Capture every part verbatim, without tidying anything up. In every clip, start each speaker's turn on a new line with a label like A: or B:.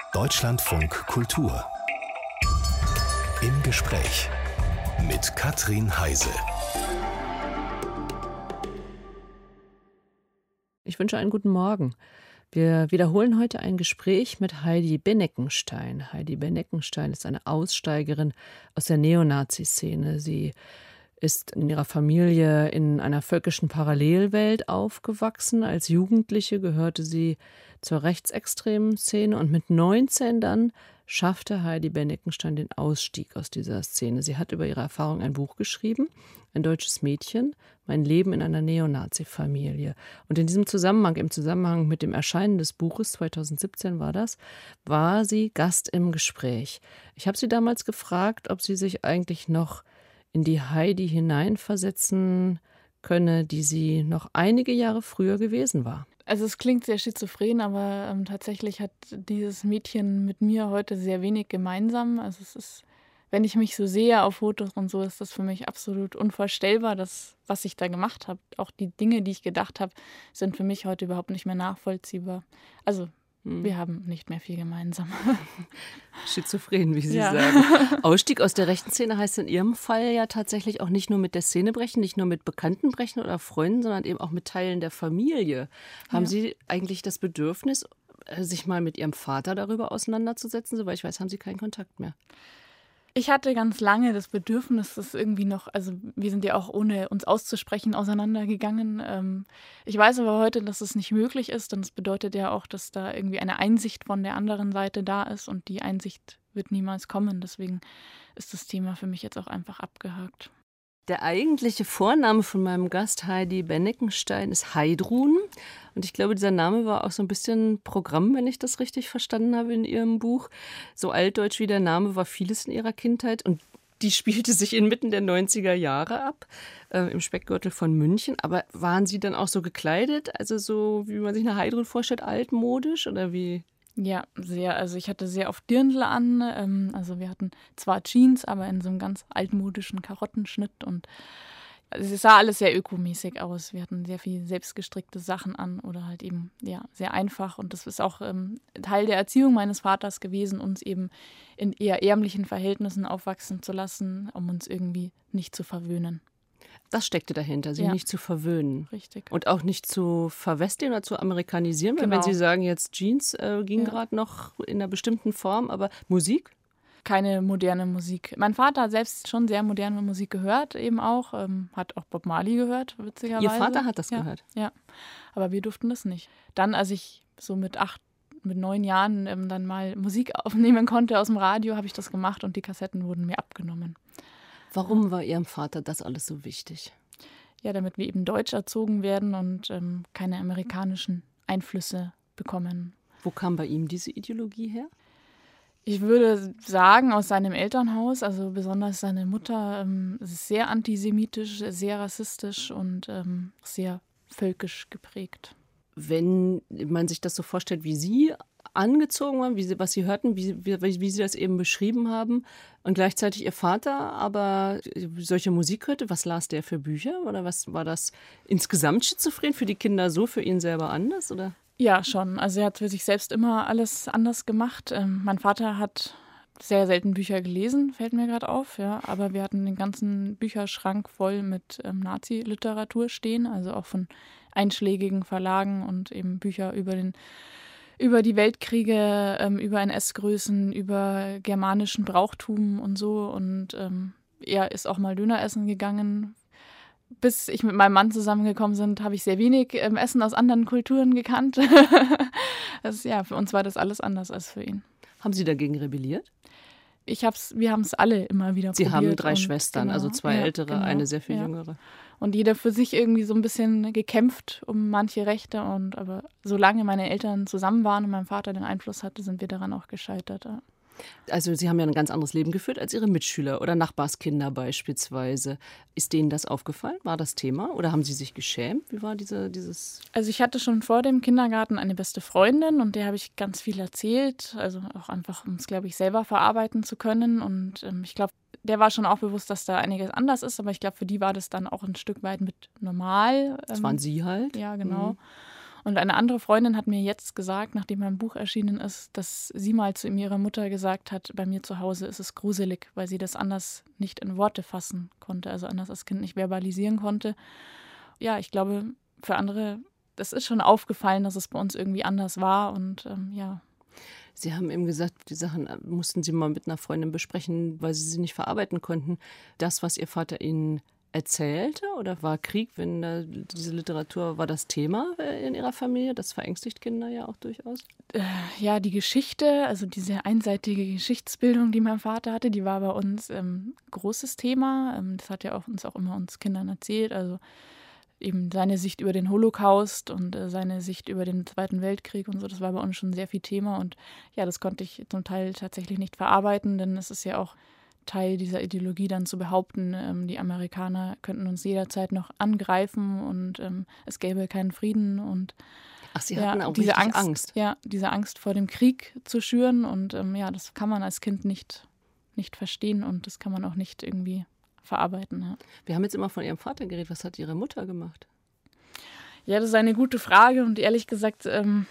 A: Deutschlandfunk Kultur. Im Gespräch mit Katrin Heise.
B: Ich wünsche einen guten Morgen. Wir wiederholen heute ein Gespräch mit Heidi Beneckenstein. Heidi Beneckenstein ist eine Aussteigerin aus der Neonazi-Szene. Sie ist in ihrer Familie in einer völkischen Parallelwelt aufgewachsen. Als Jugendliche gehörte sie zur rechtsextremen Szene und mit neunzehn dann schaffte Heidi Beneckenstein den Ausstieg aus dieser Szene. Sie hat über ihre Erfahrung ein Buch geschrieben, Ein deutsches Mädchen, mein Leben in einer Neonazi-Familie. Und in diesem Zusammenhang, im Zusammenhang mit dem Erscheinen des Buches, zweitausendsiebzehn war das, war sie Gast im Gespräch. Ich habe sie damals gefragt, ob sie sich eigentlich noch in die Heidi hineinversetzen könne, die sie noch einige Jahre früher gewesen war.
C: Also es klingt sehr schizophren, aber ähm, tatsächlich hat dieses Mädchen mit mir heute sehr wenig gemeinsam. Also es ist, wenn ich mich so sehe auf Fotos und so, ist das für mich absolut unvorstellbar, dass, was ich da gemacht habe. Auch die Dinge, die ich gedacht habe, sind für mich heute überhaupt nicht mehr nachvollziehbar. Also hm. wir haben nicht mehr viel gemeinsam.
B: Schizophren, wie Sie
C: ja.
B: sagen. Ausstieg aus der rechten Szene heißt in Ihrem Fall ja tatsächlich auch nicht nur mit der Szene brechen, nicht nur mit Bekannten brechen oder Freunden, sondern eben auch mit Teilen der Familie. Haben ja. Sie eigentlich das Bedürfnis, sich mal mit Ihrem Vater darüber auseinanderzusetzen? Soweit ich weiß, haben Sie keinen Kontakt mehr.
C: Ich hatte ganz lange das Bedürfnis, das irgendwie noch, also wir sind ja auch ohne uns auszusprechen auseinandergegangen. Ähm, ich weiß aber heute, dass es nicht möglich ist, und es bedeutet ja auch, dass da irgendwie eine Einsicht von der anderen Seite da ist und die Einsicht wird niemals kommen. Deswegen ist das Thema für mich jetzt auch einfach abgehakt.
B: Der eigentliche Vorname von meinem Gast Heidi Beneckenstein ist Heidrun. Und ich glaube, dieser Name war auch so ein bisschen Programm, wenn ich das richtig verstanden habe in Ihrem Buch. So altdeutsch wie der Name war vieles in Ihrer Kindheit. Und die spielte sich inmitten der neunziger Jahre ab, äh, im Speckgürtel von München. Aber waren Sie dann auch so gekleidet, also so, wie man sich eine Heidrun vorstellt, altmodisch oder wie?
C: Ja, sehr. Also ich hatte sehr oft Dirndl an. Ähm, also wir hatten zwar Jeans, aber in so einem ganz altmodischen Karottenschnitt. Und also es sah alles sehr ökomäßig aus. Wir hatten sehr viel selbstgestrickte Sachen an oder halt eben ja sehr einfach. Und das ist auch ähm, Teil der Erziehung meines Vaters gewesen, uns eben in eher ärmlichen Verhältnissen aufwachsen zu lassen, um uns irgendwie nicht zu verwöhnen.
B: Das steckte dahinter, sie
C: ja.
B: nicht zu verwöhnen.
C: Richtig.
B: Und auch nicht zu verwestern oder zu amerikanisieren. Weil
C: genau.
B: wenn Sie sagen, jetzt Jeans äh, ging
C: ja.
B: gerade noch in einer bestimmten Form, aber Musik?
C: Keine moderne Musik. Mein Vater hat selbst schon sehr moderne Musik gehört, eben auch. Ähm, hat auch Bob Marley gehört, witzigerweise.
B: Ihr Vater hat das
C: ja.
B: gehört?
C: Ja, aber wir durften das nicht. Dann, als ich so mit acht, mit neun Jahren ähm, dann mal Musik aufnehmen konnte aus dem Radio, habe ich das gemacht und die Kassetten wurden mir abgenommen.
B: Warum war Ihrem Vater das alles so wichtig?
C: Ja, damit wir eben deutsch erzogen werden und ähm, keine amerikanischen Einflüsse bekommen.
B: Wo kam bei ihm diese Ideologie her?
C: Ich würde sagen, aus seinem Elternhaus, also besonders seine Mutter, ähm, ist sehr antisemitisch, sehr rassistisch und ähm, sehr völkisch geprägt.
B: Wenn man sich das so vorstellt, wie Sie angezogen waren, wie sie, was Sie hörten, wie, wie, wie Sie das eben beschrieben haben und gleichzeitig Ihr Vater aber solche Musik hörte, was las der für Bücher oder was war das insgesamt schizophren, für die Kinder so, für ihn selber anders, oder?
C: Ja, schon. Also er hat für sich selbst immer alles anders gemacht. Ähm, mein Vater hat sehr selten Bücher gelesen, fällt mir gerade auf, ja, aber wir hatten den ganzen Bücherschrank voll mit ähm, Nazi-Literatur stehen, also auch von einschlägigen Verlagen und eben Bücher über den über die Weltkriege, ähm, über N S-Größen, über germanischen Brauchtum und so. Und ähm, er ist auch mal Döner essen gegangen. Bis ich mit meinem Mann zusammengekommen bin, habe ich sehr wenig ähm, Essen aus anderen Kulturen gekannt. das, ja, für uns war das alles anders als für ihn.
B: Haben Sie dagegen rebelliert?
C: Ich hab's, wir haben es alle immer wieder
B: Sie
C: probiert.
B: haben drei
C: und,
B: Schwestern,
C: genau,
B: also zwei
C: ja,
B: ältere,
C: genau,
B: eine sehr viel
C: ja.
B: jüngere.
C: Und jeder für sich irgendwie so ein bisschen gekämpft um manche Rechte. Und aber solange meine Eltern zusammen waren und mein Vater den Einfluss hatte, sind wir daran auch gescheitert. Ja.
B: Also Sie haben ja ein ganz anderes Leben geführt als Ihre Mitschüler oder Nachbarskinder beispielsweise. Ist denen das aufgefallen? War das Thema? Oder haben Sie sich geschämt? Wie war diese, dieses...
C: Also ich hatte schon vor dem Kindergarten eine beste Freundin und der habe ich ganz viel erzählt. Also auch einfach, um es, glaube ich, selber verarbeiten zu können. Und ähm, ich glaube, der war schon auch bewusst, dass da einiges anders ist. Aber ich glaube, für die war das dann auch ein Stück weit mit normal.
B: Das waren Sie halt?
C: Ja, genau.
B: Mhm.
C: Und eine andere Freundin hat mir jetzt gesagt, nachdem mein Buch erschienen ist, dass sie mal zu ihrer Mutter gesagt hat, bei mir zu Hause ist es gruselig, weil sie das anders nicht in Worte fassen konnte, also anders als Kind nicht verbalisieren konnte. Ja, ich glaube, für andere, das ist schon aufgefallen, dass es bei uns irgendwie anders war und ähm, ja.
B: Sie haben eben gesagt, die Sachen mussten Sie mal mit einer Freundin besprechen, weil Sie sie nicht verarbeiten konnten. Das, was Ihr Vater Ihnen erzählte, oder war Krieg, wenn da diese Literatur, war das Thema in Ihrer Familie? Das verängstigt Kinder ja auch durchaus.
C: Äh, ja, die Geschichte, also diese einseitige Geschichtsbildung, die mein Vater hatte, die war bei uns ähm, großes Thema. Ähm, das hat ja auch, uns auch immer uns Kindern erzählt. Also eben seine Sicht über den Holocaust und äh, seine Sicht über den Zweiten Weltkrieg und so, das war bei uns schon sehr viel Thema. Und ja, das konnte ich zum Teil tatsächlich nicht verarbeiten, denn es ist ja auch Teil dieser Ideologie dann zu behaupten, ähm, die Amerikaner könnten uns jederzeit noch angreifen und ähm, es gäbe keinen Frieden. Und
B: Ach, Sie
C: ja,
B: hatten auch
C: diese
B: richtig
C: Angst,
B: Angst.
C: Ja, diese Angst vor dem Krieg zu schüren. Und ähm, ja, das kann man als Kind nicht, nicht verstehen und das kann man auch nicht irgendwie verarbeiten. Ja.
B: Wir haben jetzt immer von Ihrem Vater geredet. Was hat Ihre Mutter gemacht?
C: Ja, das ist eine gute Frage und ehrlich gesagt, ähm,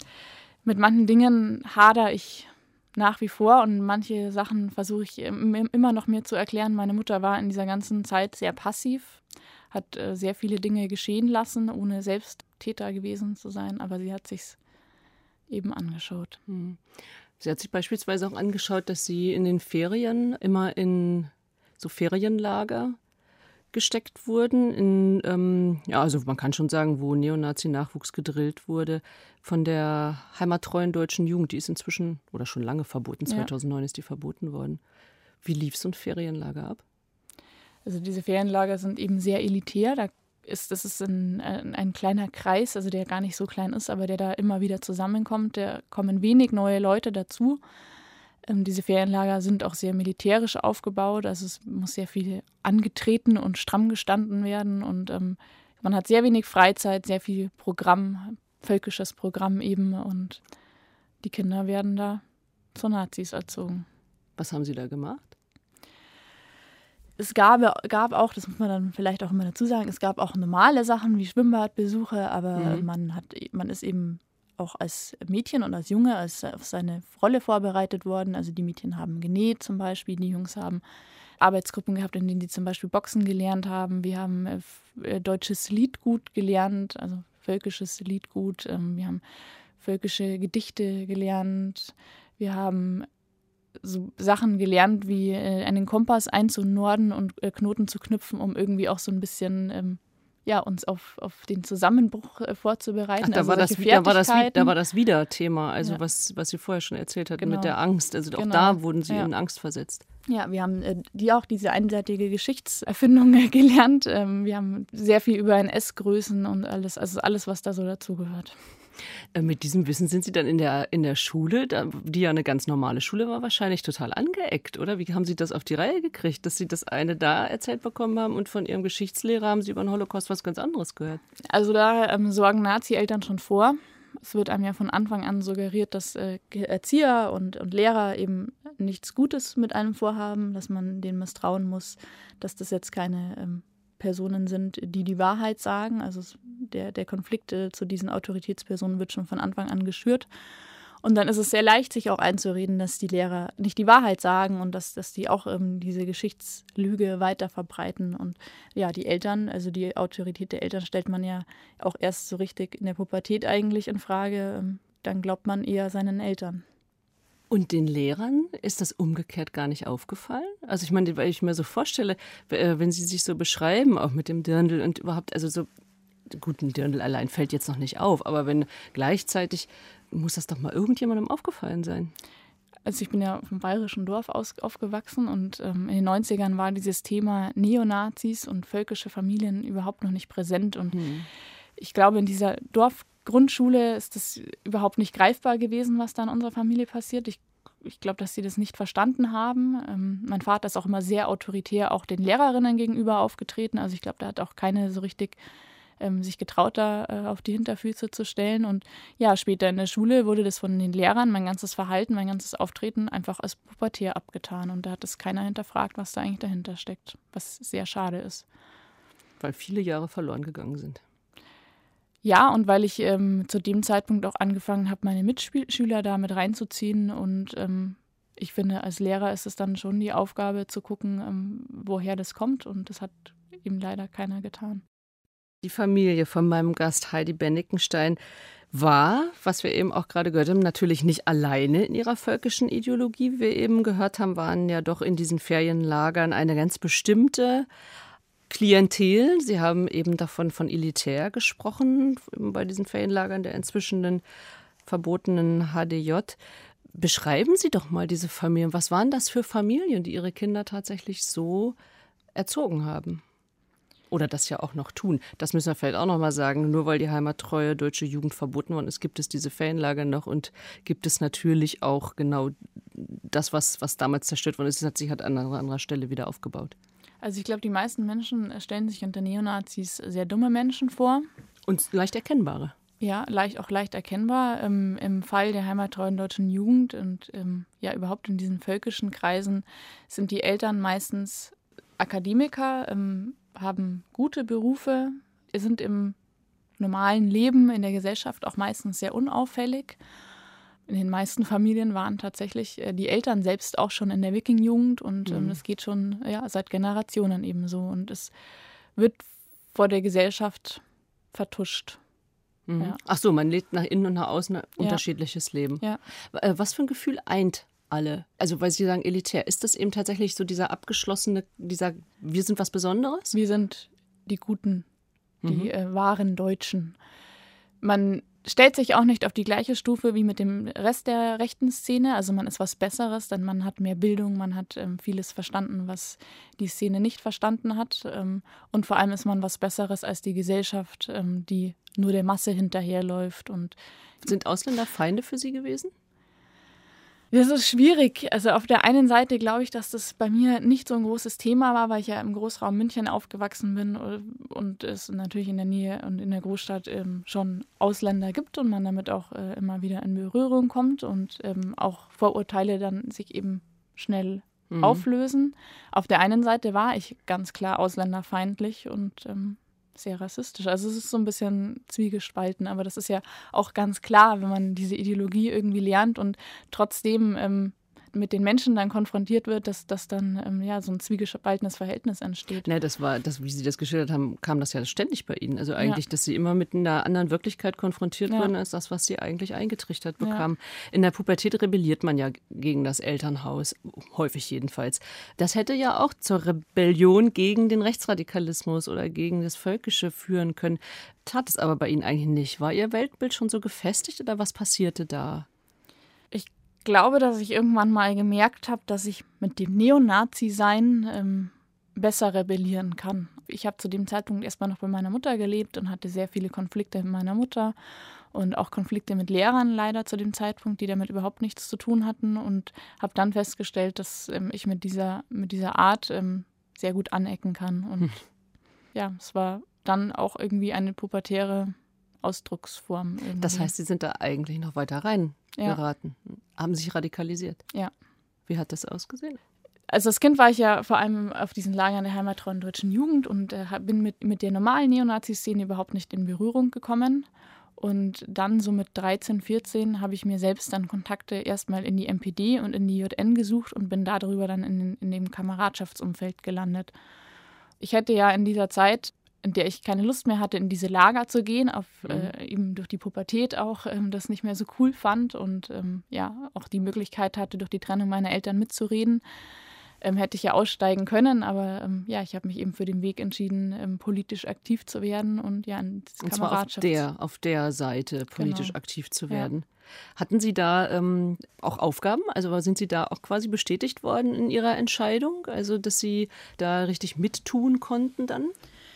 C: mit manchen Dingen hadere ich nach wie vor und manche Sachen versuche ich immer noch mir zu erklären. Meine Mutter war in dieser ganzen Zeit sehr passiv, hat äh, sehr viele Dinge geschehen lassen, ohne selbst Täter gewesen zu sein, aber sie hat sich's eben angeschaut.
B: Hm. Sie hat sich beispielsweise auch angeschaut, dass Sie in den Ferien immer in so Ferienlager gesteckt wurden, in, ähm, ja, also man kann schon sagen, wo Neonazi-Nachwuchs gedrillt wurde, von der heimattreuen deutschen Jugend. Die ist inzwischen oder schon lange verboten, zweitausendneun ja. Ist die verboten worden. Wie lief so ein Ferienlager ab?
C: Also diese Ferienlager sind eben sehr elitär. Da ist, das ist ein, ein kleiner Kreis, also der gar nicht so klein ist, aber der da immer wieder zusammenkommt. Da kommen wenig neue Leute dazu. Ähm, diese Ferienlager sind auch sehr militärisch aufgebaut, also es muss sehr viel angetreten und stramm gestanden werden und ähm, man hat sehr wenig Freizeit, sehr viel Programm, völkisches Programm eben und die Kinder werden da zu Nazis erzogen.
B: Was haben Sie da gemacht?
C: Es gab, gab auch, das muss man dann vielleicht auch immer dazu sagen, es gab auch normale Sachen wie Schwimmbadbesuche, aber mhm. man hat, man ist eben auch als Mädchen und als Junge als auf seine Rolle vorbereitet worden. Also die Mädchen haben genäht zum Beispiel, die Jungs haben Arbeitsgruppen gehabt, in denen die zum Beispiel Boxen gelernt haben. Wir haben äh, deutsches Liedgut gelernt, also völkisches Liedgut. Ähm, wir haben völkische Gedichte gelernt. Wir haben so Sachen gelernt, wie äh, einen Kompass einzunorden und äh, Knoten zu knüpfen, um irgendwie auch so ein bisschen ähm, ja, uns auf, auf den Zusammenbruch äh, vorzubereiten.
B: Ach, da,
C: also
B: war das, da, war das, da war das wieder Thema, also ja. was, was Sie vorher schon erzählt hatten
C: genau.
B: mit der Angst. Also auch
C: genau.
B: da wurden Sie
C: ja.
B: in Angst versetzt.
C: Ja, wir haben äh, die auch diese einseitige Geschichtserfindung äh, gelernt. Ähm, wir haben sehr viel über N S-Größen und alles, also alles, was da so dazugehört.
B: Äh, mit diesem Wissen sind Sie dann in der, in der Schule, da, die ja eine ganz normale Schule war, wahrscheinlich total angeeckt, oder? Wie haben Sie das auf die Reihe gekriegt, dass Sie das eine da erzählt bekommen haben und von Ihrem Geschichtslehrer haben Sie über den Holocaust was ganz anderes gehört?
C: Also da ähm, sorgen Nazi-Eltern schon vor. Es wird einem ja von Anfang an suggeriert, dass äh, Erzieher und, und Lehrer eben nichts Gutes mit einem vorhaben, dass man denen misstrauen muss, dass das jetzt keine ähm, Personen sind, die die Wahrheit sagen. Also der, der Konflikt äh, zu diesen Autoritätspersonen wird schon von Anfang an geschürt. Und dann ist es sehr leicht, sich auch einzureden, dass die Lehrer nicht die Wahrheit sagen und dass, dass die auch ähm, diese Geschichtslüge weiter verbreiten. Und ja, die Eltern, also die Autorität der Eltern stellt man ja auch erst so richtig in der Pubertät eigentlich in Frage. Ähm, dann glaubt man eher seinen Eltern.
B: Und den Lehrern ist das umgekehrt gar nicht aufgefallen? Also ich meine, weil ich mir so vorstelle, wenn Sie sich so beschreiben, auch mit dem Dirndl und überhaupt, also so, gut, ein Dirndl allein fällt jetzt noch nicht auf, aber wenn gleichzeitig, muss das doch mal irgendjemandem aufgefallen sein.
C: Also ich bin ja auf einem bayerischen Dorf aus, aufgewachsen und ähm, in den neunzigern war dieses Thema Neonazis und völkische Familien überhaupt noch nicht präsent. Und hm. ich glaube, in dieser Dorfgrundschule ist das überhaupt nicht greifbar gewesen, was da in unserer Familie passiert. Ich, ich glaube, dass sie das nicht verstanden haben. Ähm, mein Vater ist auch immer sehr autoritär auch den Lehrerinnen gegenüber aufgetreten. Also ich glaube, da hat auch keine so richtig ähm, sich getraut, da äh, auf die Hinterfüße zu stellen. Und ja, später in der Schule wurde das von den Lehrern, mein ganzes Verhalten, mein ganzes Auftreten einfach als pubertär abgetan. Und da hat es keiner hinterfragt, was da eigentlich dahinter steckt, was sehr schade ist.
B: Weil viele Jahre verloren gegangen sind.
C: Ja, und weil ich ähm, zu dem Zeitpunkt auch angefangen habe, meine Mitschüler da mit reinzuziehen. Und ähm, ich finde, als Lehrer ist es dann schon die Aufgabe zu gucken, ähm, woher das kommt. Und das hat eben leider keiner getan.
B: Die Familie von meinem Gast Heidi Benneckenstein war, was wir eben auch gerade gehört haben, natürlich nicht alleine in ihrer völkischen Ideologie. Wie wir eben gehört haben, waren ja doch in diesen Ferienlagern eine ganz bestimmte Klientel. Sie haben eben davon von elitär gesprochen, bei diesen Ferienlagern der inzwischen verbotenen H D J. Beschreiben Sie doch mal diese Familien. Was waren das für Familien, die ihre Kinder tatsächlich so erzogen haben? Oder das ja auch noch tun. Das müssen wir vielleicht auch noch mal sagen. Nur weil die heimattreue deutsche Jugend verboten worden ist, gibt es diese Ferienlager noch und gibt es natürlich auch genau das, was, was damals zerstört worden ist, das hat sich halt an anderer, anderer Stelle wieder aufgebaut.
C: Also ich glaube, die meisten Menschen stellen sich unter Neonazis sehr dumme Menschen vor.
B: Und leicht erkennbare.
C: Ja, leicht, auch leicht erkennbar. Ähm, Im Fall der heimattreuen deutschen Jugend und ähm, ja überhaupt in diesen völkischen Kreisen sind die Eltern meistens Akademiker, ähm, haben gute Berufe, sind im normalen Leben in der Gesellschaft auch meistens sehr unauffällig. In den meisten Familien waren tatsächlich äh, die Eltern selbst auch schon in der Wiking-Jugend und ähm,
B: Mhm.
C: das geht schon ja, seit Generationen eben so. Und es wird vor der Gesellschaft vertuscht.
B: Mhm.
C: Ja.
B: Ach so, man lebt nach innen und nach außen ein unterschiedliches Leben.
C: Ja.
B: Äh, Was für ein Gefühl eint alle? Also, weil Sie sagen elitär. Ist das eben tatsächlich so dieser abgeschlossene, dieser wir sind was Besonderes?
C: Wir sind die Guten, die
B: Mhm.
C: äh, wahren Deutschen. Man stellt sich auch nicht auf die gleiche Stufe wie mit dem Rest der rechten Szene. Also man ist was Besseres, denn man hat mehr Bildung, man hat ähm, vieles verstanden, was die Szene nicht verstanden hat. Ähm, und vor allem ist man was Besseres als die Gesellschaft, ähm, die nur der Masse hinterherläuft. Und
B: Sind Ausländer Feinde für Sie gewesen?
C: das ist schwierig. Also auf der einen Seite glaube ich, dass das bei mir nicht so ein großes Thema war, weil ich ja im Großraum München aufgewachsen bin und es natürlich in der Nähe und in der Großstadt ähm, schon Ausländer gibt und man damit auch äh, immer wieder in Berührung kommt und ähm, auch Vorurteile dann sich eben schnell
B: Mhm.
C: auflösen. Auf der einen Seite war ich ganz klar ausländerfeindlich und ähm, sehr rassistisch. Also es ist so ein bisschen zwiegespalten, aber das ist ja auch ganz klar, wenn man diese Ideologie irgendwie lernt und trotzdem ähm, mit den Menschen dann konfrontiert wird, dass, dass dann ähm, ja, so ein zwiegespaltenes Verhältnis entsteht.
B: Ne, das war, das, wie Sie das geschildert haben, kam das ja ständig bei Ihnen. Also eigentlich, ja. dass Sie immer mit einer anderen Wirklichkeit konfrontiert
C: Ja.
B: wurden, als das, was Sie eigentlich eingetrichtert
C: Ja.
B: bekamen. In der Pubertät rebelliert man ja gegen das Elternhaus, häufig jedenfalls. Das hätte ja auch zur Rebellion gegen den Rechtsradikalismus oder gegen das Völkische führen können. Tat es aber bei Ihnen eigentlich nicht. War Ihr Weltbild schon so gefestigt oder was passierte da?
C: Ich glaube, dass ich irgendwann mal gemerkt habe, dass ich mit dem Neonazi-Sein ähm, besser rebellieren kann. Ich habe zu dem Zeitpunkt erstmal noch bei meiner Mutter gelebt und hatte sehr viele Konflikte mit meiner Mutter und auch Konflikte mit Lehrern leider zu dem Zeitpunkt, die damit überhaupt nichts zu tun hatten und habe dann festgestellt, dass ähm, ich mit dieser, mit dieser Art ähm, sehr gut anecken kann. Und hm. ja, es war dann auch irgendwie eine pubertäre Ausdrucksform. Irgendwie.
B: Das heißt, Sie sind da eigentlich noch weiter rein
C: Ja.
B: geraten, haben sich radikalisiert.
C: Ja.
B: Wie hat das ausgesehen?
C: Also als Kind war ich ja vor allem auf diesen Lagern der heimattreuen deutschen Jugend und äh, bin mit, mit der normalen Neonazi-Szene überhaupt nicht in Berührung gekommen. Und dann so mit dreizehn, vierzehn habe ich mir selbst dann Kontakte erstmal in die M P D und in die J N gesucht und bin darüber dann in, in dem Kameradschaftsumfeld gelandet. Ich hätte ja in dieser Zeit, in der ich keine Lust mehr hatte, in diese Lager zu gehen, auf, mhm. äh, eben durch die Pubertät auch, ähm, das nicht mehr so cool fand und ähm, ja, auch die Möglichkeit hatte, durch die Trennung meiner Eltern mitzureden, ähm, hätte ich ja aussteigen können, aber ähm, ja, ich habe mich eben für den Weg entschieden, ähm, politisch aktiv zu werden und ja, in
B: und zwar auf der, auf der Seite politisch genau. aktiv zu werden. Ja. Hatten Sie da ähm, auch Aufgaben? Also sind Sie da auch quasi bestätigt worden in Ihrer Entscheidung? Also, dass Sie da richtig mittun konnten dann?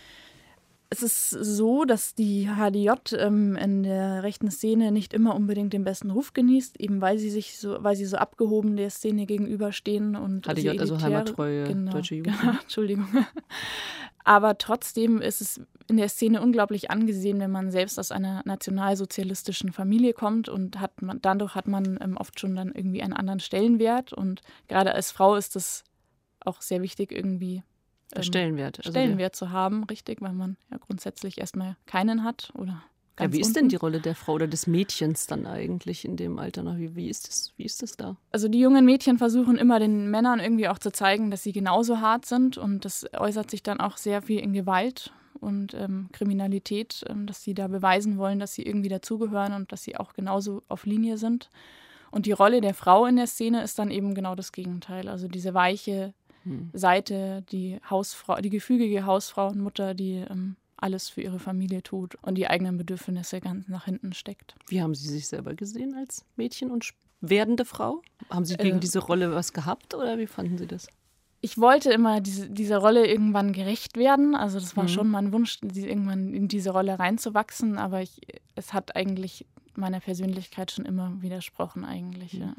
C: Es ist so, dass die H D J ähm, in der rechten Szene nicht immer unbedingt den besten Ruf genießt, eben weil sie sich so, weil sie so abgehoben der Szene gegenüberstehen und
B: H D J, also heimattreue
C: genau,
B: deutsche Jugend.
C: Genau, Entschuldigung. Aber trotzdem ist es in der Szene unglaublich angesehen, wenn man selbst aus einer nationalsozialistischen Familie kommt und hat man, dadurch hat man ähm, oft schon dann irgendwie einen anderen Stellenwert und gerade als Frau ist es auch sehr wichtig irgendwie
B: Der Stellenwert.
C: Also Stellenwert zu haben, richtig, weil man ja grundsätzlich erstmal keinen hat oder
B: Ja, wie ist denn die Rolle der Frau oder des Mädchens dann eigentlich in dem Alter noch? Wie, wie, ist das, wie ist das da?
C: Also die jungen Mädchen versuchen immer den Männern irgendwie auch zu zeigen, dass sie genauso hart sind und das äußert sich dann auch sehr viel in Gewalt und ähm, Kriminalität, ähm, dass sie da beweisen wollen, dass sie irgendwie dazugehören und dass sie auch genauso auf Linie sind. Und die Rolle der Frau in der Szene ist dann eben genau das Gegenteil. Also diese weiche hm. Seite, die Hausfrau, die gefügige Hausfrau und Mutter, die ähm, alles für ihre Familie tut und die eigenen Bedürfnisse ganz nach hinten steckt.
B: Wie haben Sie sich selber gesehen als Mädchen und werdende Frau? Haben Sie gegen äh, diese Rolle was gehabt oder wie fanden Sie das?
C: Ich wollte immer diese, dieser Rolle irgendwann gerecht werden. Also das war mhm. schon mein Wunsch, die, irgendwann in diese Rolle reinzuwachsen. Aber ich, es hat eigentlich meiner Persönlichkeit schon immer widersprochen eigentlich. Mhm. Ja.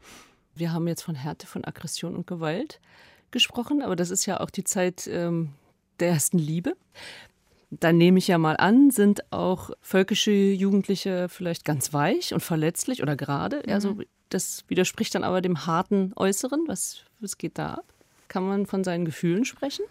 B: Wir haben jetzt von Härte, von Aggression und Gewalt gesprochen. Aber das ist ja auch die Zeit ähm, der ersten Liebe. Dann nehme ich ja mal an, sind auch völkische Jugendliche vielleicht ganz weich und verletzlich oder gerade. Mhm. Also das widerspricht dann aber dem harten Äußeren. Was, was geht da ab? Kann man von seinen Gefühlen sprechen?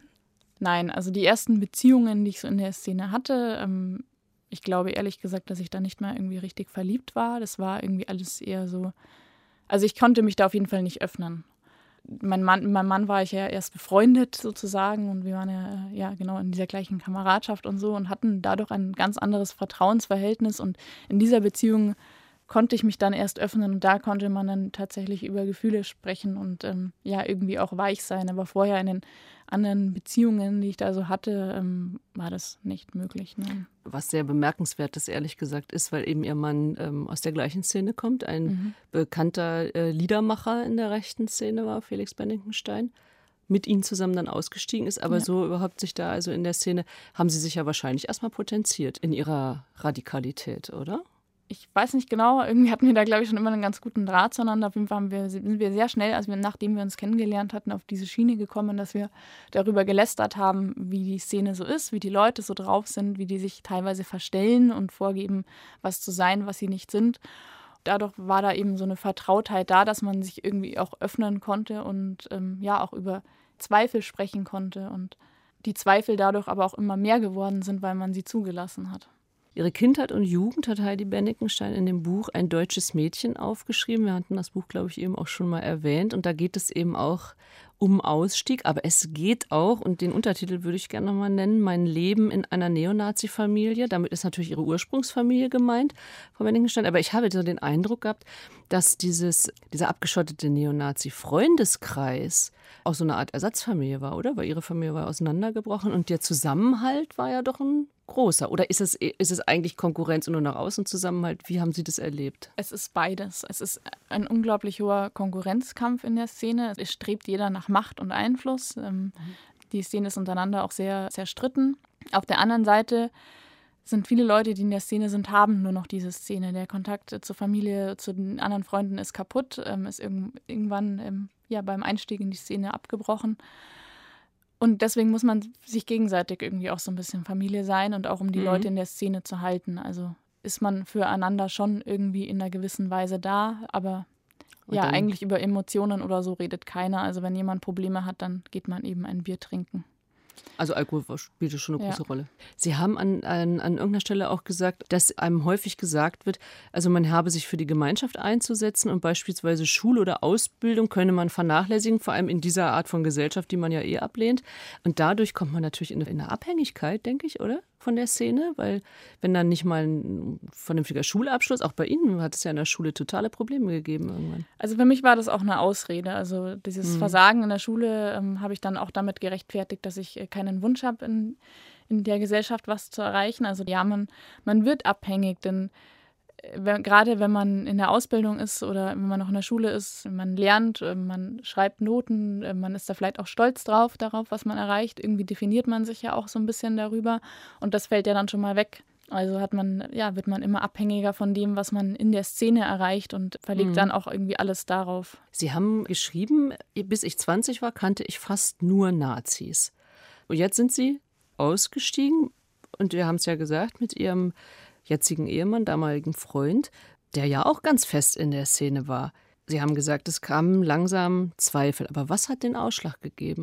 C: Nein, also die ersten Beziehungen, die ich so in der Szene hatte, ähm, ich glaube ehrlich gesagt, dass ich da nicht mal irgendwie richtig verliebt war. Das war irgendwie alles eher so, also ich konnte mich da auf jeden Fall nicht öffnen. Mein Mann, mit meinem Mann war ich ja erst befreundet sozusagen und wir waren ja, ja genau in dieser gleichen Kameradschaft und so und hatten dadurch ein ganz anderes Vertrauensverhältnis und in dieser Beziehung konnte ich mich dann erst öffnen und da konnte man dann tatsächlich über Gefühle sprechen und ähm, ja irgendwie auch weich sein, aber vorher in den anderen Beziehungen, die ich da so hatte, ähm, war das nicht möglich. Nein.
B: Was sehr bemerkenswertes, ehrlich gesagt, ist, weil eben ihr Mann ähm, aus der gleichen Szene kommt, ein mhm. bekannter äh, Liedermacher in der rechten Szene war, Felix Beneckenstein, mit ihnen zusammen dann ausgestiegen ist, aber ja. so überhaupt sich da, also in der Szene, haben sie sich ja wahrscheinlich erstmal potenziert in ihrer Radikalität, oder?
C: Ich weiß nicht genau, irgendwie hatten wir da, glaube ich, schon immer einen ganz guten Draht zueinander. Auf jeden Fall haben wir, sind wir sehr schnell, also wir, nachdem wir uns kennengelernt hatten, auf diese Schiene gekommen, dass wir darüber gelästert haben, wie die Szene so ist, wie die Leute so drauf sind, wie die sich teilweise verstellen und vorgeben, was zu sein, was sie nicht sind. Dadurch war da eben so eine Vertrautheit da, dass man sich irgendwie auch öffnen konnte und ähm, ja auch über Zweifel sprechen konnte und die Zweifel dadurch aber auch immer mehr geworden sind, weil man sie zugelassen hat.
B: Ihre Kindheit und Jugend hat Heidi Beneckenstein in dem Buch Ein deutsches Mädchen aufgeschrieben. Wir hatten das Buch, glaube ich, eben auch schon mal erwähnt. Und da geht es eben auch um Ausstieg. Aber es geht auch, und den Untertitel würde ich gerne noch mal nennen, Mein Leben in einer Neonazi-Familie. Damit ist natürlich ihre Ursprungsfamilie gemeint, Frau Beneckenstein. Aber ich habe so den Eindruck gehabt, dass dieses, dieser abgeschottete Neonazi-Freundeskreis auch so eine Art Ersatzfamilie war, oder? Weil ihre Familie war auseinandergebrochen und der Zusammenhalt war ja doch ein großer. Oder ist es, ist es eigentlich Konkurrenz und nur nach außen Zusammenhalt? Wie haben Sie das erlebt?
C: Es ist beides. Es ist ein unglaublich hoher Konkurrenzkampf in der Szene. Es strebt jeder nach Macht und Einfluss. Mhm. Die Szene ist untereinander auch sehr zerstritten. Auf der anderen Seite sind viele Leute, die in der Szene sind, haben nur noch diese Szene. Der Kontakt zur Familie, zu den anderen Freunden ist kaputt, ist irgendwann ja, beim Einstieg in die Szene abgebrochen. Und deswegen muss man sich gegenseitig irgendwie auch so ein bisschen Familie sein und auch um die mhm. Leute in der Szene zu halten. Also ist man füreinander schon irgendwie in einer gewissen Weise da, aber und ja, eigentlich über Emotionen oder so redet keiner. Also wenn jemand Probleme hat, dann geht man eben ein Bier trinken.
B: Also Alkohol spielte schon eine
C: ja.
B: große Rolle. Sie haben an, an, an irgendeiner Stelle auch gesagt, dass einem häufig gesagt wird, also man habe sich für die Gemeinschaft einzusetzen und beispielsweise Schule oder Ausbildung könne man vernachlässigen, vor allem in dieser Art von Gesellschaft, die man ja eh ablehnt. Und dadurch kommt man natürlich in eine Abhängigkeit, denke ich, oder? Von der Szene, weil wenn dann nicht mal ein vernünftiger Schulabschluss, auch bei Ihnen hat es ja in der Schule totale Probleme gegeben irgendwann.
C: Also für mich war das auch eine Ausrede. Also dieses mhm. Versagen in der Schule ähm, habe ich dann auch damit gerechtfertigt, dass ich äh, keinen Wunsch habe, in, in der Gesellschaft was zu erreichen. Also ja, man, man wird abhängig, denn Wenn, gerade wenn man in der Ausbildung ist oder wenn man noch in der Schule ist, man lernt, man schreibt Noten, man ist da vielleicht auch stolz drauf, darauf, was man erreicht. Irgendwie definiert man sich ja auch so ein bisschen darüber und das fällt ja dann schon mal weg. Also hat man, ja, wird man immer abhängiger von dem, was man in der Szene erreicht und verlegt mhm. dann auch irgendwie alles darauf.
B: Sie haben geschrieben, bis ich zwanzig war, kannte ich fast nur Nazis. Und jetzt sind Sie ausgestiegen und wir haben es ja gesagt, mit Ihrem jetzigen Ehemann, damaligen Freund, der ja auch ganz fest in der Szene war. Sie haben gesagt, es kamen langsam Zweifel. Aber was hat den Ausschlag gegeben?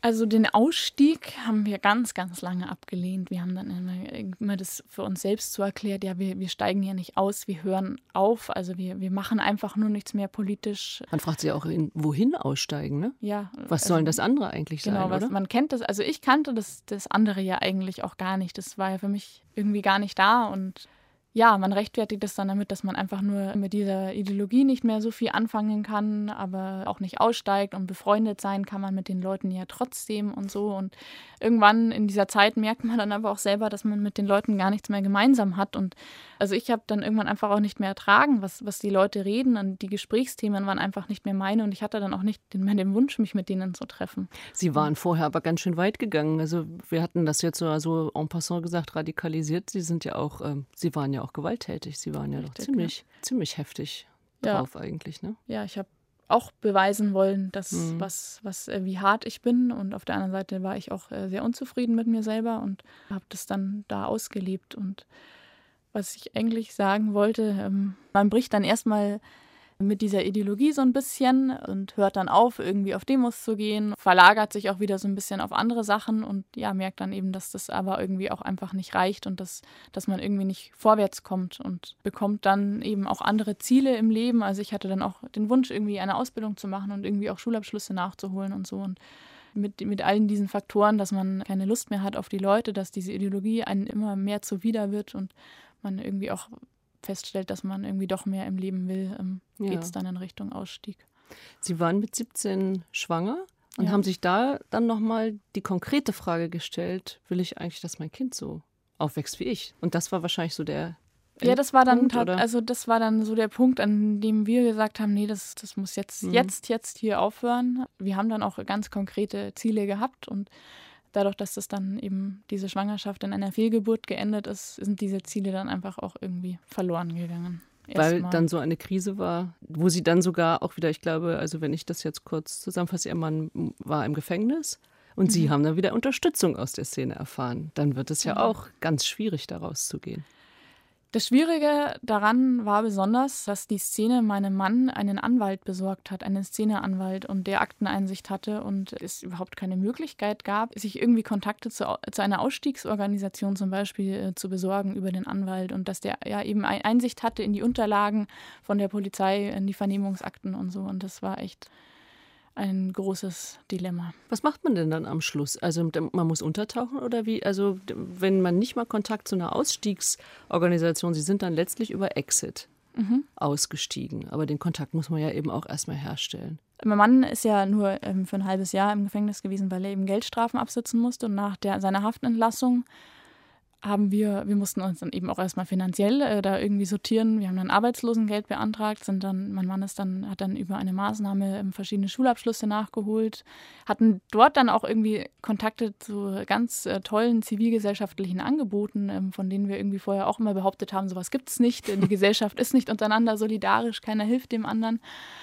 C: Also den Ausstieg haben wir ganz, ganz lange abgelehnt. Wir haben dann immer, immer das für uns selbst so erklärt, ja, wir, wir steigen hier nicht aus, wir hören auf, also wir, wir machen einfach nur nichts mehr politisch.
B: Man fragt sich auch, wohin aussteigen, ne?
C: Ja.
B: Was
C: also,
B: sollen das andere eigentlich
C: genau,
B: sein,
C: was,
B: oder?
C: Man kennt das, also ich kannte das, das andere ja eigentlich auch gar nicht. Das war ja für mich irgendwie gar nicht da und ja, man rechtfertigt das dann damit, dass man einfach nur mit dieser Ideologie nicht mehr so viel anfangen kann, aber auch nicht aussteigt und befreundet sein kann man mit den Leuten ja trotzdem und so. Und irgendwann in dieser Zeit merkt man dann aber auch selber, dass man mit den Leuten gar nichts mehr gemeinsam hat. Und also ich habe dann irgendwann einfach auch nicht mehr ertragen, was, was die Leute reden. Und die Gesprächsthemen waren einfach nicht mehr meine. Und ich hatte dann auch nicht den, mehr den Wunsch, mich mit denen zu treffen.
B: Sie waren vorher aber ganz schön weit gegangen. Also wir hatten das jetzt so also en passant gesagt, radikalisiert. Sie sind ja auch, ähm, Sie waren ja auch gewalttätig. Sie waren ja
C: Richtig,
B: doch ziemlich,
C: ja.
B: ziemlich heftig
C: Ja.
B: drauf eigentlich, ne?
C: Ja, ich habe auch beweisen wollen, dass
B: Mhm.
C: was, was, äh, wie hart ich bin. Und auf der anderen Seite war ich auch äh, sehr unzufrieden mit mir selber und habe das dann da ausgelebt. Und was ich eigentlich sagen wollte, ähm, man bricht dann erstmal mit dieser Ideologie so ein bisschen und hört dann auf, irgendwie auf Demos zu gehen, verlagert sich auch wieder so ein bisschen auf andere Sachen und ja, merkt dann eben, dass das aber irgendwie auch einfach nicht reicht und dass, dass man irgendwie nicht vorwärts kommt und bekommt dann eben auch andere Ziele im Leben. Also ich hatte dann auch den Wunsch, irgendwie eine Ausbildung zu machen und irgendwie auch Schulabschlüsse nachzuholen und so und mit, mit allen diesen Faktoren, dass man keine Lust mehr hat auf die Leute, dass diese Ideologie einem immer mehr zuwider wird und man irgendwie auch feststellt, dass man irgendwie doch mehr im Leben will, ähm,
B: Ja.
C: geht es dann in Richtung Ausstieg.
B: Sie waren mit siebzehn schwanger und
C: Ja.
B: haben sich da dann nochmal die konkrete Frage gestellt, will ich eigentlich, dass mein Kind so aufwächst wie ich? Und das war wahrscheinlich so der
C: Ja, das war dann
B: Punkt,
C: tat-
B: oder?
C: also das war dann so der Punkt, an dem wir gesagt haben, nee, das, das muss jetzt,
B: Mhm.
C: jetzt, jetzt hier aufhören. Wir haben dann auch ganz konkrete Ziele gehabt und dadurch, dass das dann eben diese Schwangerschaft in einer Fehlgeburt geendet ist, sind diese Ziele dann einfach auch irgendwie verloren gegangen.
B: Weil
C: Erstmal.
B: dann so eine Krise war, wo sie dann sogar auch wieder, ich glaube, also wenn ich das jetzt kurz zusammenfasse, ihr Mann war im Gefängnis und sie haben dann wieder Unterstützung aus der Szene erfahren. Dann wird es ja
C: Genau.
B: auch ganz schwierig, da rauszugehen.
C: Das Schwierige daran war besonders, dass die Szene meinem Mann einen Anwalt besorgt hat, einen Szeneanwalt und der Akteneinsicht hatte und es überhaupt keine Möglichkeit gab, sich irgendwie Kontakte zu, zu einer Ausstiegsorganisation zum Beispiel äh, zu besorgen über den Anwalt und dass der ja eben Ein- Einsicht hatte in die Unterlagen von der Polizei, in die Vernehmungsakten und so und das war echt ein großes Dilemma.
B: Was macht man denn dann am Schluss? Also man muss untertauchen oder wie? Also wenn man nicht mal Kontakt zu einer Ausstiegsorganisation, Sie sind dann letztlich über Exit
C: Mhm.
B: ausgestiegen. Aber den Kontakt muss man ja eben auch erstmal herstellen.
C: Mein Mann ist ja nur ähm, für ein halbes Jahr im Gefängnis gewesen, weil er eben Geldstrafen absitzen musste. Und nach der, seiner Haftentlassung haben wir, wir mussten uns dann eben auch erstmal finanziell äh, da irgendwie sortieren. Wir haben dann Arbeitslosengeld beantragt, sind dann, mein Mann ist dann, hat dann über eine Maßnahme ähm, verschiedene Schulabschlüsse nachgeholt, hatten dort dann auch irgendwie Kontakte zu ganz äh, tollen zivilgesellschaftlichen Angeboten, ähm, von denen wir irgendwie vorher auch immer behauptet haben, sowas gibt es nicht, die Gesellschaft ist nicht untereinander solidarisch, keiner hilft dem anderen.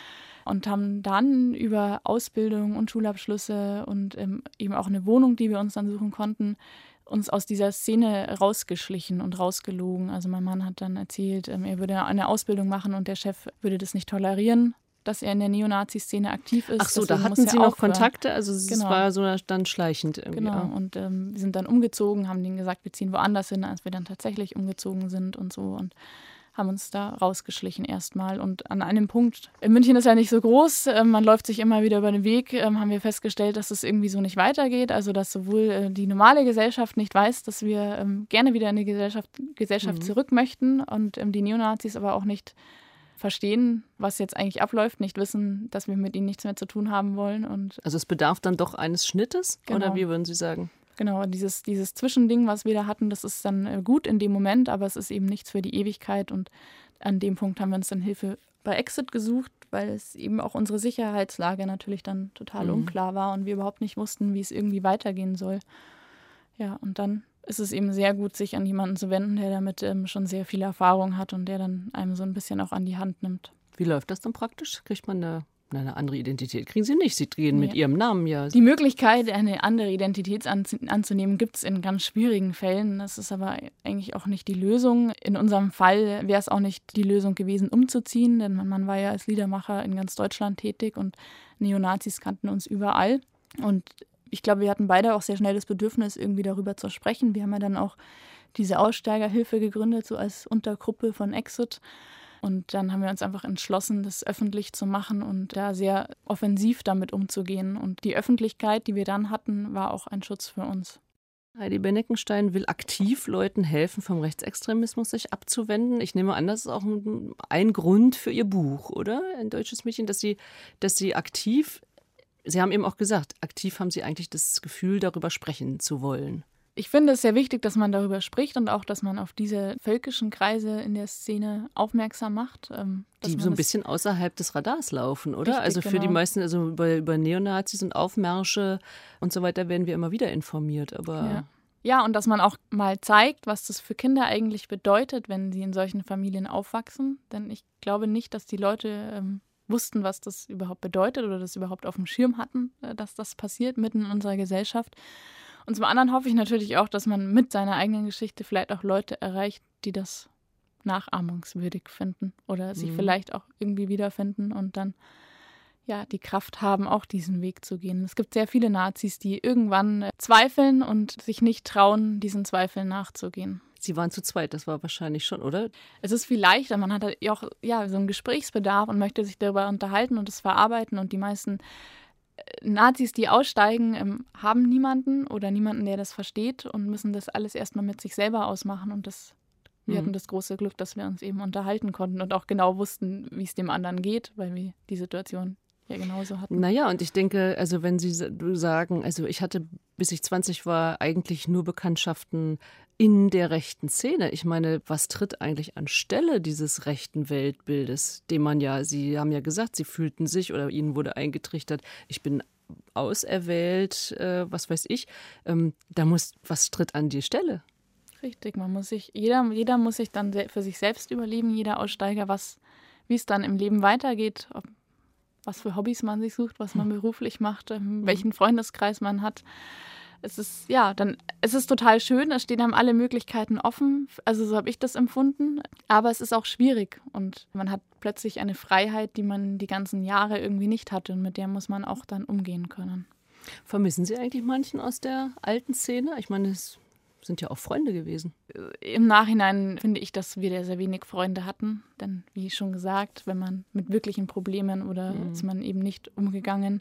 C: Und haben dann über Ausbildung und Schulabschlüsse und ähm, eben auch eine Wohnung, die wir uns dann suchen konnten, uns aus dieser Szene rausgeschlichen und rausgelogen. Also mein Mann hat dann erzählt, ähm, er würde eine Ausbildung machen und der Chef würde das nicht tolerieren, dass er in der Neonazi-Szene aktiv ist.
B: Ach so,
C: Deswegen
B: da
C: muss
B: hatten
C: er
B: Sie noch
C: aufhören.
B: Kontakte? Also es
C: Genau.
B: war so dann schleichend irgendwie.
C: Genau,
B: auch.
C: und ähm, wir sind dann umgezogen, haben denen gesagt, wir ziehen woanders hin, als wir dann tatsächlich umgezogen sind und so und haben uns da rausgeschlichen erstmal. Und an einem Punkt, in München ist ja nicht so groß, äh, man läuft sich immer wieder über den Weg, äh, haben wir festgestellt, dass es irgendwie so nicht weitergeht. Also dass sowohl äh, die normale Gesellschaft nicht weiß, dass wir ähm, gerne wieder in die Gesellschaft, Gesellschaft
B: Mhm.
C: zurück möchten und ähm, die Neonazis aber auch nicht verstehen, was jetzt eigentlich abläuft, nicht wissen, dass wir mit ihnen nichts mehr zu tun haben wollen. Und
B: Also es bedarf dann doch eines Schnittes?
C: Genau.
B: Oder wie würden Sie sagen?
C: genau, dieses, dieses Zwischending, was wir da hatten, das ist dann äh, gut in dem Moment, aber es ist eben nichts für die Ewigkeit. Und an dem Punkt haben wir uns dann Hilfe bei Exit gesucht, weil es eben auch unsere Sicherheitslage natürlich dann total
B: Mhm.
C: unklar war und wir überhaupt nicht wussten, wie es irgendwie weitergehen soll. Ja, und dann ist es eben sehr gut, sich an jemanden zu wenden, der damit ähm, schon sehr viel Erfahrung hat und der dann einem so ein bisschen auch an die Hand nimmt.
B: Wie läuft das dann praktisch? Kriegt man eine, eine andere Identität? Kriegen Sie nicht. Sie gehen mit
C: Nee.
B: Ihrem Namen ja.
C: Die Möglichkeit, eine andere Identität anzu- anzunehmen, gibt es in ganz schwierigen Fällen. Das ist aber eigentlich auch nicht die Lösung. In unserem Fall wäre es auch nicht die Lösung gewesen, umzuziehen, denn mein Mann war ja als Liedermacher in ganz Deutschland tätig und Neonazis kannten uns überall. Und ich glaube, wir hatten beide auch sehr schnell das Bedürfnis, irgendwie darüber zu sprechen. Wir haben ja dann auch diese Aussteigerhilfe gegründet, so als Untergruppe von Exit. Und dann haben wir uns einfach entschlossen, das öffentlich zu machen und da sehr offensiv damit umzugehen. Und die Öffentlichkeit, die wir dann hatten, war auch ein Schutz für uns.
B: Heidi Beneckenstein will aktiv Leuten helfen, vom Rechtsextremismus sich abzuwenden. Ich nehme an, das ist auch ein, ein Grund für Ihr Buch, oder? Ein deutsches Mädchen, dass Sie, dass Sie aktiv, Sie haben eben auch gesagt, aktiv haben Sie eigentlich das Gefühl, darüber sprechen zu wollen.
C: Ich finde es sehr wichtig, dass man darüber spricht und auch, dass man auf diese völkischen Kreise in der Szene aufmerksam macht. Ähm,
B: die so ein bisschen außerhalb des Radars laufen, oder?
C: Richtig,
B: also für
C: genau.
B: die meisten, also über, über Neonazis und Aufmärsche und so weiter werden wir immer wieder informiert. Aber
C: ja. ja, und dass man auch mal zeigt, was das für Kinder eigentlich bedeutet, wenn sie in solchen Familien aufwachsen. Denn ich glaube nicht, dass die Leute ähm, wussten, was das überhaupt bedeutet oder das überhaupt auf dem Schirm hatten, äh, dass das passiert mitten in unserer Gesellschaft. Und zum anderen hoffe ich natürlich auch, dass man mit seiner eigenen Geschichte vielleicht auch Leute erreicht, die das nachahmungswürdig finden oder sich mhm. vielleicht auch irgendwie wiederfinden und dann ja die Kraft haben, auch diesen Weg zu gehen. Es gibt sehr viele Nazis, die irgendwann zweifeln und sich nicht trauen, diesen Zweifeln nachzugehen.
B: Sie waren zu zweit, das war wahrscheinlich schon, oder?
C: Es ist viel leichter, man hat ja auch ja, so einen Gesprächsbedarf und möchte sich darüber unterhalten und es verarbeiten und die meisten Nazis, die aussteigen, ähm, haben niemanden oder niemanden, der das versteht und müssen das alles erstmal mit sich selber ausmachen. Und das, wir mhm. hatten das große Glück, dass wir uns eben unterhalten konnten und auch genau wussten, wie es dem anderen geht, weil wir die Situation ja genauso hatten.
B: Naja, und ich denke, also wenn Sie sagen, also ich hatte, bis ich zwanzig war, eigentlich nur Bekanntschaften in der rechten Szene. Ich meine, was tritt eigentlich anstelle dieses rechten Weltbildes, dem man ja, Sie haben ja gesagt, Sie fühlten sich oder Ihnen wurde eingetrichtert, ich bin auserwählt, äh, was weiß ich. Ähm, da muss, was tritt an die Stelle?
C: Richtig, man muss sich, jeder, jeder muss sich dann für sich selbst überleben, jeder Aussteiger, was, wie es dann im Leben weitergeht, ob, was für Hobbys man sich sucht, was man beruflich macht, ähm, welchen Freundeskreis man hat. Es ist, ja, dann, es ist total schön, es stehen einem alle Möglichkeiten offen, also so habe ich das empfunden, aber es ist auch schwierig und man hat plötzlich eine Freiheit, die man die ganzen Jahre irgendwie nicht hatte und mit der muss man auch dann umgehen können.
B: Vermissen Sie eigentlich manchen aus der alten Szene? Ich meine, es sind ja auch Freunde gewesen.
C: Im Nachhinein finde ich, dass wir sehr wenig Freunde hatten, denn wie schon gesagt, wenn man mit wirklichen Problemen oder mhm. ist man eben nicht umgegangen.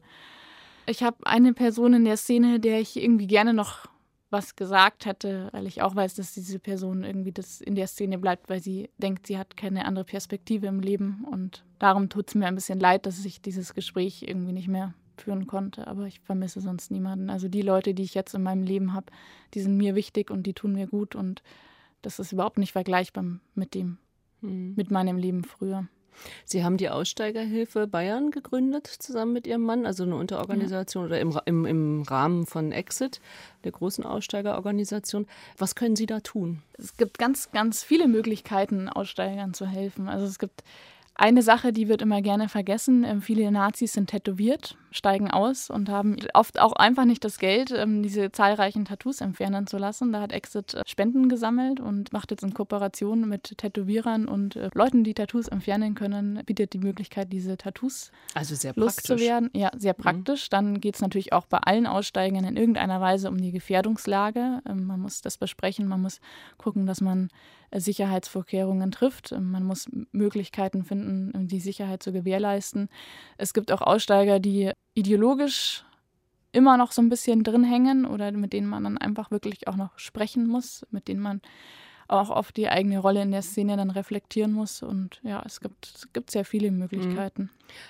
C: Ich habe eine Person in der Szene, der ich irgendwie gerne noch was gesagt hätte, weil ich auch weiß, dass diese Person irgendwie das in der Szene bleibt, weil sie denkt, sie hat keine andere Perspektive im Leben. Und darum tut es mir ein bisschen leid, dass ich dieses Gespräch irgendwie nicht mehr führen konnte. Aber ich vermisse sonst niemanden. Also die Leute, die ich jetzt in meinem Leben habe, die sind mir wichtig und die tun mir gut. Und das ist überhaupt nicht vergleichbar mit dem, mhm. mit meinem Leben früher.
B: Sie haben die Aussteigerhilfe Bayern gegründet, zusammen mit Ihrem Mann, also eine Unterorganisation ja. oder im, im, im Rahmen von Exit, der großen Aussteigerorganisation. Was können Sie da tun?
C: Es gibt ganz, ganz viele Möglichkeiten, Aussteigern zu helfen. Also es gibt eine Sache, die wird immer gerne vergessen. Ähm, viele Nazis sind tätowiert, steigen aus und haben oft auch einfach nicht das Geld, ähm, diese zahlreichen Tattoos entfernen zu lassen. Da hat Exit äh, Spenden gesammelt und macht jetzt in Kooperation mit Tätowierern und äh, Leuten, die Tattoos entfernen können, bietet die Möglichkeit, diese Tattoos
B: also sehr
C: loszuwerden. Ja, sehr praktisch. Mhm. Dann geht es natürlich auch bei allen Aussteigern in irgendeiner Weise um die Gefährdungslage. Ähm, man muss das besprechen, man muss gucken, dass man Sicherheitsvorkehrungen trifft. Man muss Möglichkeiten finden, um die Sicherheit zu gewährleisten. Es gibt auch Aussteiger, die ideologisch immer noch so ein bisschen drin hängen oder mit denen man dann einfach wirklich auch noch sprechen muss, mit denen man auch auf die eigene Rolle in der Szene dann reflektieren muss. Und ja, es gibt, es gibt sehr viele Möglichkeiten.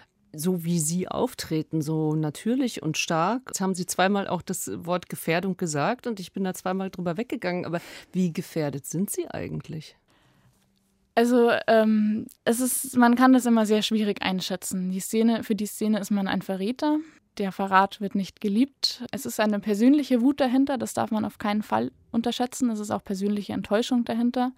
B: So wie Sie auftreten, so natürlich und stark. Jetzt haben Sie zweimal auch das Wort Gefährdung gesagt und ich bin da zweimal drüber weggegangen. Aber wie gefährdet sind Sie eigentlich?
C: Also ähm, es ist, man kann das immer sehr schwierig einschätzen. Die Szene, für die Szene ist man ein Verräter. Der Verrat wird nicht geliebt. Es ist eine persönliche Wut dahinter, das darf man auf keinen Fall unterschätzen. Es ist auch persönliche Enttäuschung dahinter.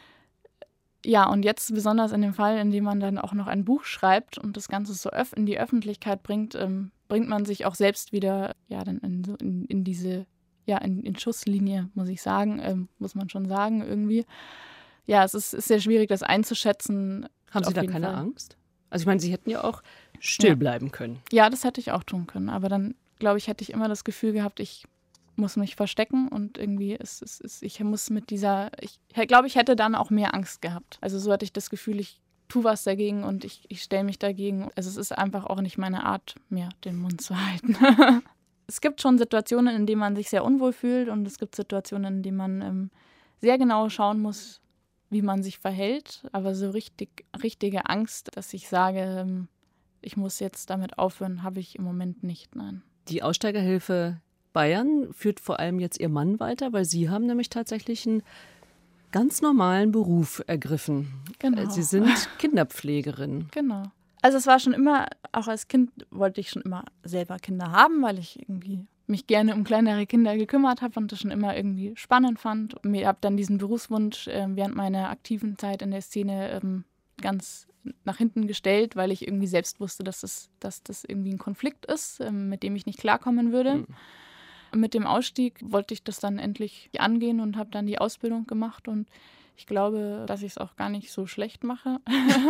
C: Ja, und jetzt besonders in dem Fall, in dem man dann auch noch ein Buch schreibt und das Ganze so öff- in die Öffentlichkeit bringt, ähm, bringt man sich auch selbst wieder ja, dann in, so in, in diese ja, in, in Schusslinie, muss ich sagen, ähm, muss man schon sagen irgendwie. Ja, es ist, ist sehr schwierig, das einzuschätzen.
B: Haben Sie da keine Fall. Angst? Also ich meine, Sie hätten ja auch still
C: ja.
B: bleiben können.
C: Ja, das hätte ich auch tun können, aber dann glaube ich, hätte ich immer das Gefühl gehabt, ich muss mich verstecken und irgendwie ist es, ist, ich muss mit dieser, ich glaube, ich hätte dann auch mehr Angst gehabt. Also so hatte ich das Gefühl, ich tue was dagegen und ich, ich stelle mich dagegen. Also es ist einfach auch nicht meine Art mehr, den Mund zu halten. Es gibt schon Situationen, in denen man sich sehr unwohl fühlt und es gibt Situationen, in denen man ähm, sehr genau schauen muss, wie man sich verhält. Aber so richtig, richtige Angst, dass ich sage, ähm, ich muss jetzt damit aufhören, habe ich im Moment nicht, nein.
B: Die Aussteigerhilfe Bayern führt vor allem jetzt Ihr Mann weiter, weil Sie haben nämlich tatsächlich einen ganz normalen Beruf ergriffen.
C: Genau.
B: Sie sind Kinderpflegerin.
C: Genau. Also es war schon immer, auch als Kind wollte ich schon immer selber Kinder haben, weil ich irgendwie mich gerne um kleinere Kinder gekümmert habe und das schon immer irgendwie spannend fand. Ich habe dann diesen Berufswunsch äh, während meiner aktiven Zeit in der Szene ähm, ganz nach hinten gestellt, weil ich irgendwie selbst wusste, dass das, dass das irgendwie ein Konflikt ist, ähm, mit dem ich nicht klarkommen würde. Mhm. Mit dem Ausstieg wollte ich das dann endlich angehen und habe dann die Ausbildung gemacht und ich glaube, dass ich es auch gar nicht so schlecht mache.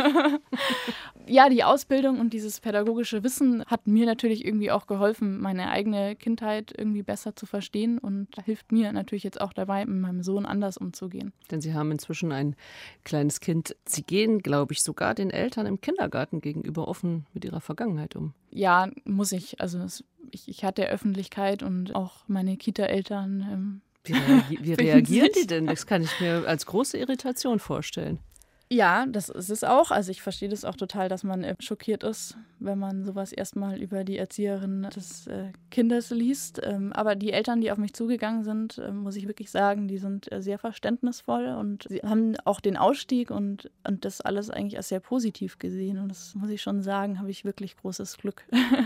C: Ja, die Ausbildung und dieses pädagogische Wissen hat mir natürlich irgendwie auch geholfen, meine eigene Kindheit irgendwie besser zu verstehen und hilft mir natürlich jetzt auch dabei, mit meinem Sohn anders umzugehen.
B: Denn Sie haben inzwischen ein kleines Kind. Sie gehen, glaube ich, sogar den Eltern im Kindergarten gegenüber offen mit ihrer Vergangenheit um.
C: Ja, muss ich. Also es, ich, ich hatte Öffentlichkeit und auch meine Kita-Eltern. Ähm,
B: Wie, reagi- wie reagieren die denn? Das kann ich mir als große Irritation vorstellen.
C: Ja, das ist es auch. Also ich verstehe das auch total, dass man schockiert ist, wenn man sowas erstmal über die Erzieherin des äh, Kindes liest. Ähm, aber die Eltern, die auf mich zugegangen sind, äh, muss ich wirklich sagen, die sind äh, sehr verständnisvoll und sie haben auch den Ausstieg und, und das alles eigentlich als sehr positiv gesehen. Und das muss ich schon sagen, habe ich wirklich großes Glück.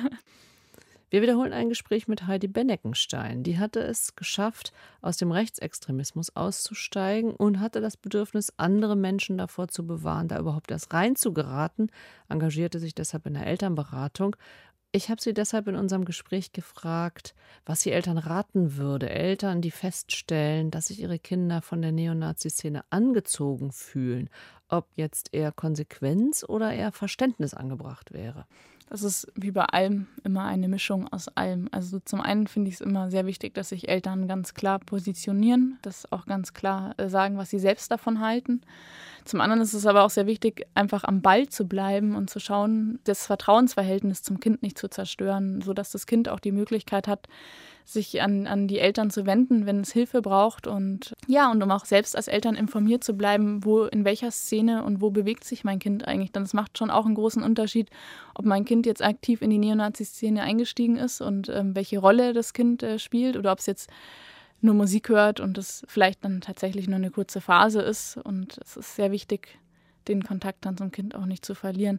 B: Wir wiederholen ein Gespräch mit Heidi Benneckenstein. Die hatte es geschafft, aus dem Rechtsextremismus auszusteigen und hatte das Bedürfnis, andere Menschen davor zu bewahren, da überhaupt erst reinzugeraten, engagierte sich deshalb in der Elternberatung. Ich habe sie deshalb in unserem Gespräch gefragt, was sie Eltern raten würde. Eltern, die feststellen, dass sich ihre Kinder von der Neonazi-Szene angezogen fühlen. Ob jetzt eher Konsequenz oder eher Verständnis angebracht wäre.
C: Das ist wie bei allem immer eine Mischung aus allem. Also zum einen finde ich es immer sehr wichtig, dass sich Eltern ganz klar positionieren, das auch ganz klar sagen, was sie selbst davon halten. Zum anderen ist es aber auch sehr wichtig, einfach am Ball zu bleiben und zu schauen, das Vertrauensverhältnis zum Kind nicht zu zerstören, sodass das Kind auch die Möglichkeit hat, sich an, an die Eltern zu wenden, wenn es Hilfe braucht. Und ja, und um auch selbst als Eltern informiert zu bleiben, wo, in welcher Szene und wo bewegt sich mein Kind eigentlich. Denn es macht schon auch einen großen Unterschied, ob mein Kind jetzt aktiv in die Neonazi-Szene eingestiegen ist und ähm, welche Rolle das Kind äh, spielt oder ob es jetzt nur Musik hört und es vielleicht dann tatsächlich nur eine kurze Phase ist. Und es ist sehr wichtig, den Kontakt dann zum Kind auch nicht zu verlieren.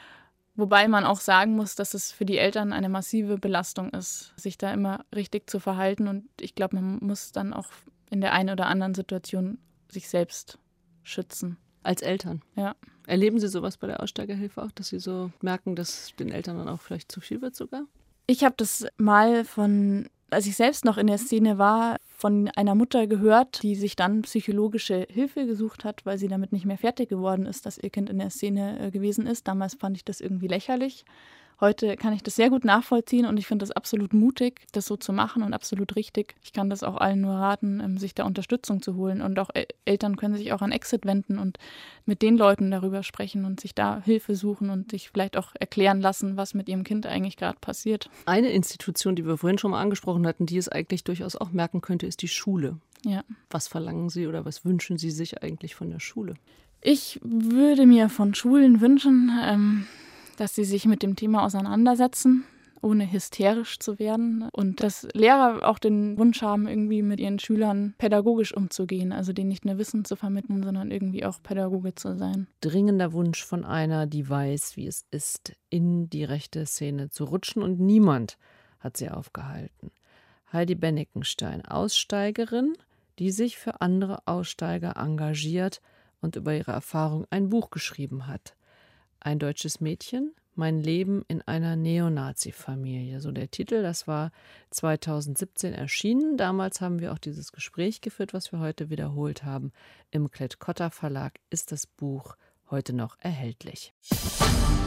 C: Wobei man auch sagen muss, dass es für die Eltern eine massive Belastung ist, sich da immer richtig zu verhalten. Und ich glaube, man muss dann auch in der einen oder anderen Situation sich selbst schützen.
B: Als Eltern?
C: Ja.
B: Erleben Sie sowas bei der Aussteigerhilfe auch, dass Sie so merken, dass den Eltern dann auch vielleicht zu viel wird sogar?
C: Ich habe das mal von, als ich selbst noch in der Szene war, von einer Mutter gehört, die sich dann psychologische Hilfe gesucht hat, weil sie damit nicht mehr fertig geworden ist, dass ihr Kind in der Szene gewesen ist. Damals fand ich das irgendwie lächerlich. Heute kann ich das sehr gut nachvollziehen und ich finde das absolut mutig, das so zu machen und absolut richtig. Ich kann das auch allen nur raten, sich da Unterstützung zu holen. Und auch Eltern können sich auch an Exit wenden und mit den Leuten darüber sprechen und sich da Hilfe suchen und sich vielleicht auch erklären lassen, was mit ihrem Kind eigentlich gerade passiert.
B: Eine Institution, die wir vorhin schon mal angesprochen hatten, die es eigentlich durchaus auch merken könnte, ist die Schule.
C: Ja.
B: Was verlangen Sie oder was wünschen Sie sich eigentlich von der Schule?
C: Ich würde mir von Schulen wünschen, ähm, dass sie sich mit dem Thema auseinandersetzen, ohne hysterisch zu werden. Und dass Lehrer auch den Wunsch haben, irgendwie mit ihren Schülern pädagogisch umzugehen. Also denen nicht nur Wissen zu vermitteln, sondern irgendwie auch Pädagoge zu sein.
B: Dringender Wunsch von einer, die weiß, wie es ist, in die rechte Szene zu rutschen. Und niemand hat sie aufgehalten. Heidi Benneckenstein, Aussteigerin, die sich für andere Aussteiger engagiert und über ihre Erfahrung ein Buch geschrieben hat. Ein deutsches Mädchen, mein Leben in einer Neonazi-Familie. So der Titel, das war zweitausendsiebzehn erschienen. Damals haben wir auch dieses Gespräch geführt, was wir heute wiederholt haben. Im Klett-Cotta Verlag ist das Buch heute noch erhältlich.